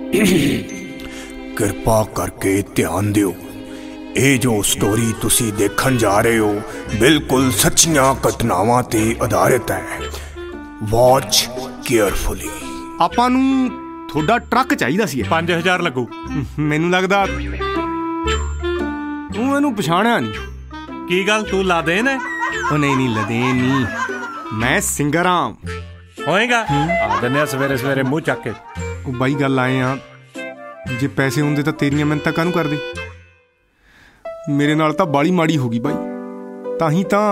ਕਿਰਪਾ ਕਰਕੇ ਧਿਆਨ ਦਿਓ, ਇਹ ਜੋ ਸਟੋਰੀ ਤੁਸੀਂ ਦੇਖਣ ਜਾ ਰਹੇ ਹੋ ਬਿਲਕੁਲ ਸੱਚੀਆਂ ਘਟਨਾਵਾਂ ਤੇ ਆਧਾਰਿਤ ਹੈ। Watch carefully. ਆਪਾਂ ਨੂੰ ਤੁਹਾਡਾ ਟਰੱਕ ਚਾਹੀਦਾ ਸੀ। 5000 ਲੱਗੂ। ਮੈਨੂੰ ਲੱਗਦਾ ਤੂੰ ਇਹਨੂੰ ਪਛਾਣਿਆ ਨਹੀਂ। ਕੀ ਗੱਲ, ਤੂੰ ਲਾਦੇਨ ਹੈ? ਉਹ ਨਹੀਂ ਲਦੇਨ ਨਹੀਂ, ਮੈਂ ਸਿੰਗਰ ਹਾਂ। ਹੋਏਗਾ ਆ ਦਿੰਦੇ ਸਵੇਰੇ ਸਵੇਰੇ ਮੂੰਹ ਚੱਕ ਕੇ। ਉਹ ਬਾਈ ਗੱਲ ਆਏ ਆ, ਜੇ ਪੈਸੇ ਹੁੰਦੇ ਤਾਂ ਤੇਰੀਆਂ ਮਿਹਨਤਾਂ ਕਾਹਨੂੰ ਕਰਦੇ। ਮੇਰੇ ਨਾਲ ਤਾਂ ਬਾਲੀ ਮਾੜੀ ਹੋ ਗਈ ਬਾਈ, ਤਾਂ ਹੀ ਤਾਂ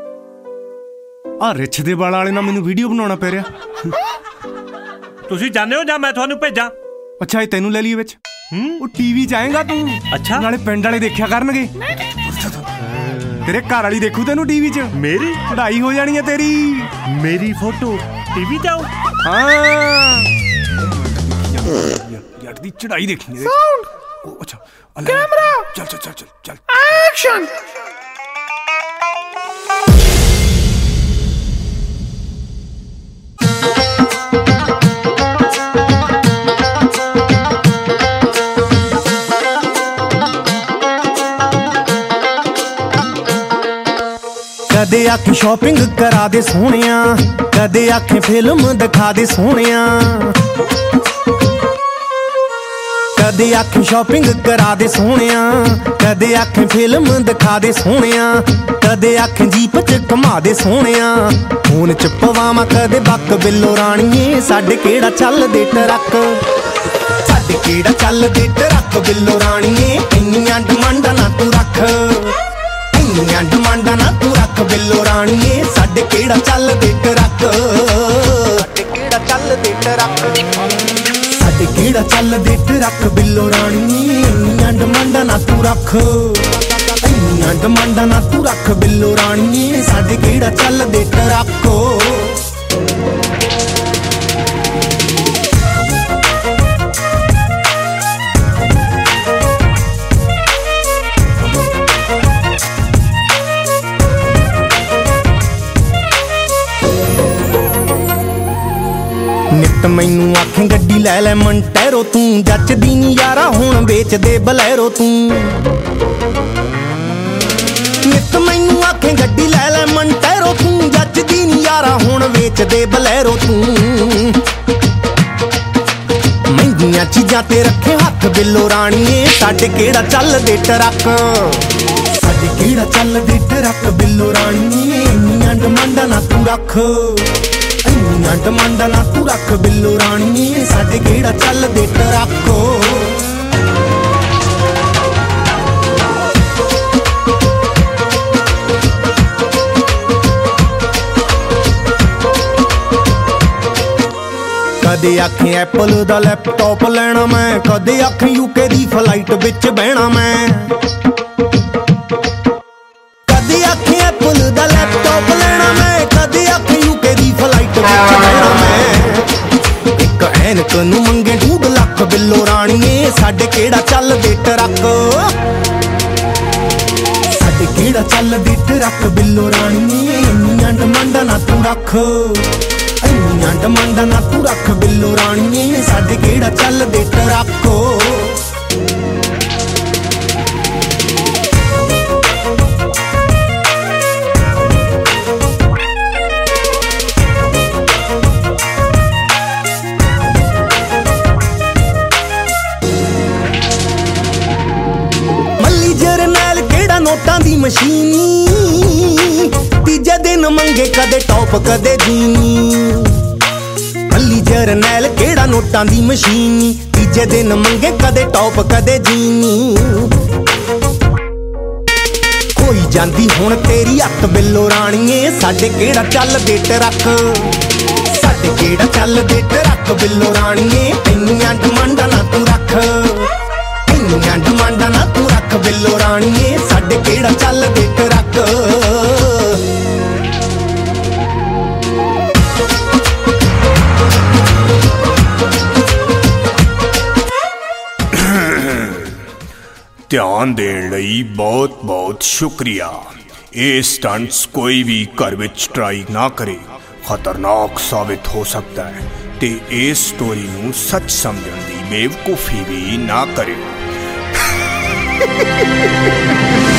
ਆਹ ਰਿੱਛ ਦੇ ਵਾਲਾਂ ਵਾਲੇ ਨਾਲ ਮੈਨੂੰ ਵੀਡੀਓ ਬਣਾਉਣਾ ਪੈ ਰਿਹਾ। ਤੁਸੀਂ ਜਾਣਦੇ ਹੋ ਜਾਂ ਮੈਂ ਤੁਹਾਨੂੰ ਭੇਜਾਂ? ਅੱਛਾ, ਇਹ ਤੈਨੂੰ ਲੈ ਲਈਏ ਵਿੱਚ। ਉਹ ਟੀਵੀ 'ਚ ਆਏਗਾ ਤੂੰ। ਅੱਛਾ, ਨਾਲੇ ਪਿੰਡ ਵਾਲੇ ਦੇਖਿਆ ਕਰਨਗੇ। ਤੇਰੇ ਘਰ ਵਾਲੀ ਦੇਖੂ ਤੈਨੂੰ ਟੀਵੀ 'ਚ। ਮੇਰੀ ਚੜਾਈ ਹੋ ਜਾਣੀ ਹੈ ਤੇਰੀ। ਮੇਰੀ ਫੋਟੋ ਟੀਵੀ 'ਚ ਆਉ? ਹਾਂ, ਯਾਰ ਦੀ ਚੜਾਈ ਦੇਖਣੀ। ਸਾਊਂਡ, ਅੱਛਾ, ਕੈਮਰਾ, ਚੱਲ ਚੱਲ ਚੱਲ ਚੱਲ, ਐਕਸ਼ਨ। ਕਦੇ ਆਖੇ ਸ਼ਾਪਿੰਗ ਕਰਾ ਦੇ ਸੋਹਣਿਆ, ਕਦੇ ਆਖੇ ਫਿਲਮ ਦਿਖਾ ਦੇ ਸੋਹਣਿਆ, ਕਦੇ ਆਖੇ ਸ਼ਾਪਿੰਗ ਕਰਾ ਦੇ ਸੋਹਣਿਆ, ਕਦੇ ਆਖੇ ਫਿਲਮ ਦਿਖਾ ਦੇ ਸੋਹਣਿਆ, ਕਦੇ ਆਖੇ ਜੀਪ 'ਚ ਘੁਮਾ ਦੇ ਸੋਹਣਿਆ, ਫੋਨ 'ਚ ਪਵਾਵਾਂ ਕਦੇ ਬੱਕ ਬਿੱਲੋ ਰਾਣੀਏ, ਸਾਡੇ ਕਿਹੜਾ ਚੱਲਦੇ ਟਰੱਕ, ਸਾਡੇ ਕਿਹੜਾ ਚੱਲਦੇ ਟਰੱਕ ਬਿੱਲੋ ਰਾਣੀਏ, ਇੰਨੀਆਂ ਡਿਮਾਂਡਾਂ ਨਾ ਤੂੰ ਰੱਖ, ਇੰਨੀਆਂ ਡਿਮਾਂਡਾਂ ਨਾ ਤੂੰ ਰੱਖ ਬਿੱਲੋ ਰਾਣੀਏ, ਸਾਡੇ ਕਿਹੜਾ ਚੱਲਦੇ ਟਰੱਕ, ਸਾਡੇ ਕਿਹੜਾ ਚੱਲਦੇ ਟਰੱਕ, ਸਾਡੇ ਕਿਹੜਾ ਚੱਲਦੇ ਟਰੱਕ ਬਿੱਲੋ ਰਾਣੀਏ, ਇੰਨੀਆਂ ਡਿਮਾਂਡਾਂ ਨਾ ਤੂੰ ਰੱਖ, ਇੰਨੀਆਂ ਡਿਮਾਂਡਾਂ ਨਾ ਤੂੰ ਰੱਖ ਬਿੱਲੋ ਰਾਣੀਏ, ਸਾਡੇ ਕਿਹੜਾ ਚੱਲਦੇ ਟਰੱਕ। ਨਿੱਤ ਮੈਨੂੰ ਆਖੇ ਗੱਡੀ ਲੈ ਲੈ ਮੰਟੈਰੋ ਤੂੰ, ਜੱਚਦੀ ਨੀ ਯਾਰਾ ਹੁਣ ਵੇਚਦੇ ਬਲੈਰੋ ਤੂੰ, ਨਿੱਤ ਮੈਨੂੰ ਆਖੇ ਗੱਡੀ ਲੈ ਲੈ ਮੰਟੈਰੋ ਤੂੰ, ਜੱਚਦੀ ਨੀ ਯਾਰਾ ਹੁਣ ਵੇਚਦੇ ਬਲੈਰੋ ਤੂੰ, ਮਹਿੰਗੀਆਂ ਚੀਜ਼ਾਂ ਤੇ ਰੱਖੇ ਹੱਥ ਬਿੱਲੋ ਰਾਣੀਏ, ਸਾਡੇ ਕਿਹੜਾ ਚੱਲਦੇ ਟਰੱਕ, ਸਾਡੇ ਕਿਹੜਾ ਚੱਲਦੇ ਟਰੱਕ ਬਿੱਲੋ ਰਾਣੀਏ, ਇੰਨੀਆਂ ਡਿਮਾਂਡਾਂ ਨਾ ਤੂੰ ਰੱਖ, ਇੰਨੀਆਂ ਡਿਮਾਂਡਾਂ ਨਾ ਤੂੰ ਰੱਖ ਬਿੱਲੋ ਰਾਣੀਏ, ਸਾਡੇ ਕਿਹੜਾ ਚੱਲਦੇ ਟਰੱਕ। ਕਦੇ ਆਖੇ ਐਪਲ ਦਾ ਲੈਪਟਾਪ ਲੈਣਾ ਮੈਂ, ਕਦੇ ਆਖੇ ਯੂਕੇ ਦੀ ਫਲਾਈਟ ਵਿੱਚ ਬਹਿਣਾ ਮੈਂ, ਕਦੇ ਆਖੇ ਐਪਲ ਦਾ ਲੈਪਟਾਪ ਲੈਣਾ ਮੈਂ, ਕਦੇ ਆਖੇ ਯੂਕੇ ਦੀ ਫਲਾਈਟ ਵਿੱਚ ਬਹਿਣਾ ਮੈਂ, ਇੱਕ ਐਨਕ ਨੂੰ ਮੰਗੇ 2 ਲੱਖ ਬਿੱਲੋ ਰਾਣੀਏ, ਸਾਡੇ ਕਿਹੜਾ ਚੱਲਦੇ ਟਰੱਕ, ਸਾਡੇ ਕਿਹੜਾ ਚੱਲਦੇ ਟਰੱਕ ਬਿੱਲੋ ਰਾਣੀਏ, ਇੰਨੀਆਂ ਡਿਮਾਂਡਾਂ ਨਾ ਤੂੰ ਰੱਖ, ਇੰਨੀਆਂ ਡਿਮਾਂਡਾਂ ਨਾ ਤੂੰ ਰੱਖ ਬਿੱਲੋ ਰਾਣੀਏ, ਸਾਡੇ ਕਿਹੜਾ ਚੱਲਦੇ ਟਰੱਕ। ਮੱਲੀ ਜਰਨੈਲ ਕਿਹੜਾ ਨੋਟਾਂ ਦੀ ਮਸ਼ੀਨੀ, ਤੀਜੇ ਦਿਨ ਮੰਗੇ ਕਦੇ ਟੌਪ ਕਦੇ ਜੀਨੀ, ਮੱਲੀ ਜਰਨੈਲ ਕਿਹੜਾ ਨੋਟਾਂ ਦੀ ਮਸ਼ੀਨੀ, ਤੀਜੇ ਦਿਨ ਮੰਗੇ ਕਦੇ ਟੌਪ ਕਦੇ ਜੀਨੀ, ਹੋਈ ਜਾਂਦੀ ਹੁਣ ਤੇਰੀ ਅੱਤ ਬਿੱਲੋ ਰਾਣੀਏ, ਸਾਡੇ ਕਿਹੜਾ ਚੱਲਦੇ ਟਰੱਕ, ਸਾਡੇ ਕਿਹੜਾ ਚੱਲਦੇ ਟਰੱਕ ਬਿੱਲੋ ਰਾਣੀਏ, ਇੰਨੀਆਂ ਡਿਮਾਂਡਾਂ ਨਾ ਤੂੰ ਰੱਖ, ਇੰਨੀਆਂ ਡਿਮਾਂਡਾਂ ਨਾ ਤੂੰ ਰੱਖ ਬਿੱਲੋ ਰਾਣੀਏ, ਸਾਡੇ ਕਿਹੜਾ ਚੱਲਦੇ ਟਰੱਕ। ਧਿਆਨ ਦੇਣ ਲਈ ਬਹੁਤ ਬਹੁਤ ਸ਼ੁਕਰੀਆ। ਇਹ ਸਟੰਟਸ ਕੋਈ ਵੀ ਘਰ ਵਿੱਚ ਟਰਾਈ ਨਾ ਕਰੇ, ਖਤਰਨਾਕ ਸਾਬਿਤ ਹੋ ਸਕਦਾ ਹੈ ਤੇ ਇਸ ਸਟੋਰੀ ਨੂੰ ਸੱਚ ਸਮਝਣ ਦੀ बेवकूफ़ी भी ना करियो।